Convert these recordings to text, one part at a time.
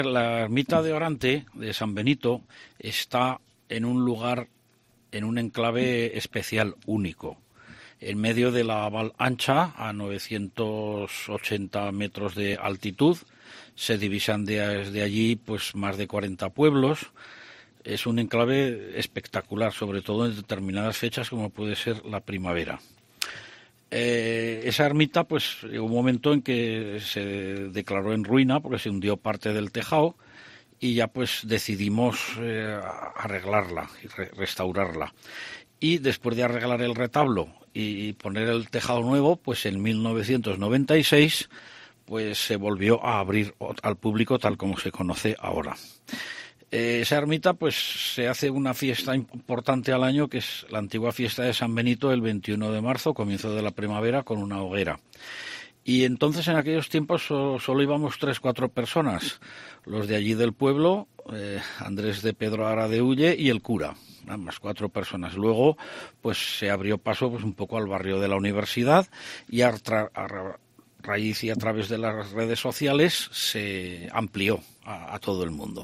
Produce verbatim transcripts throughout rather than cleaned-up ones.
La ermita de Orante, de San Benito, está en un lugar, en un enclave especial, único. En medio de la Val Ancha, a novecientos ochenta metros de altitud, se divisan desde allí pues más de cuarenta pueblos. Es un enclave espectacular, sobre todo en determinadas fechas como puede ser la primavera. Eh, esa ermita, pues llegó un momento en que se declaró en ruina porque se hundió parte del tejado y ya pues decidimos eh, arreglarla y re- restaurarla. Y después de arreglar el retablo y poner el tejado nuevo, pues en mil novecientos noventa y seis pues se volvió a abrir al público tal como se conoce ahora. Eh, esa ermita, pues se hace una fiesta importante al año, que es la antigua fiesta de San Benito, el veintiuno de marzo, comienzo de la primavera, con una hoguera. Y entonces, en aquellos tiempos, so, solo íbamos tres, cuatro personas. Los de allí del pueblo, eh, Andrés de Pedro Ara de Ulle y el cura, nada más cuatro personas. Luego, pues se abrió paso pues un poco al barrio de la universidad y a, tra- a raíz y a través de las redes sociales se amplió a, a todo el mundo.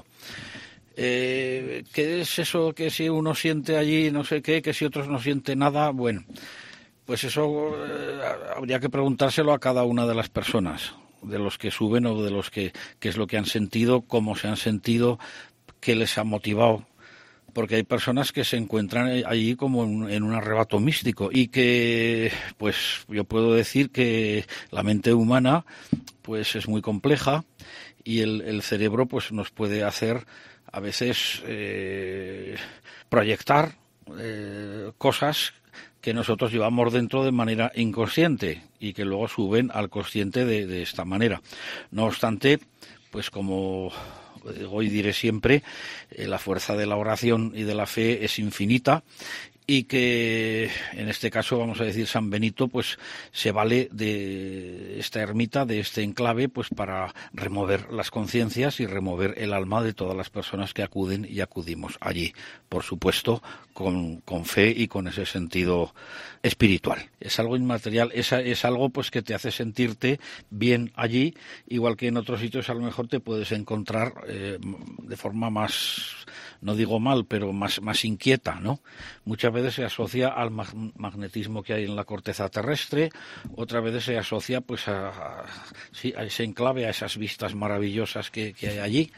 Eh, ¿Qué es eso que si uno siente allí no sé qué, que si otros no sienten nada? Bueno, pues eso eh, habría que preguntárselo a cada una de las personas, de los que suben o de los que, qué es lo que han sentido, cómo se han sentido, qué les ha motivado. Porque hay personas que se encuentran allí como en, en un arrebato místico y que, pues yo puedo decir que la mente humana pues es muy compleja y el, el cerebro pues nos puede hacer a veces eh, proyectar eh, cosas que nosotros llevamos dentro de manera inconsciente y que luego suben al consciente de, de esta manera. No obstante, pues como hoy diré siempre, eh, la fuerza de la oración y de la fe es infinita y que en este caso vamos a decir San Benito pues se vale de esta ermita, de este enclave pues para remover las conciencias y remover el alma de todas las personas que acuden y acudimos allí, por supuesto con, con fe y con ese sentido espiritual. Es algo inmaterial, es, es algo pues que te hace sentirte bien allí, igual que en otros sitios a lo mejor te puedes encontrar eh, de forma más, no digo mal, pero más, más inquieta, ¿no? Muchas veces se asocia al mag- magnetismo que hay en la corteza terrestre, otras veces se asocia pues a, a, sí, a ese enclave, a esas vistas maravillosas que, que hay allí.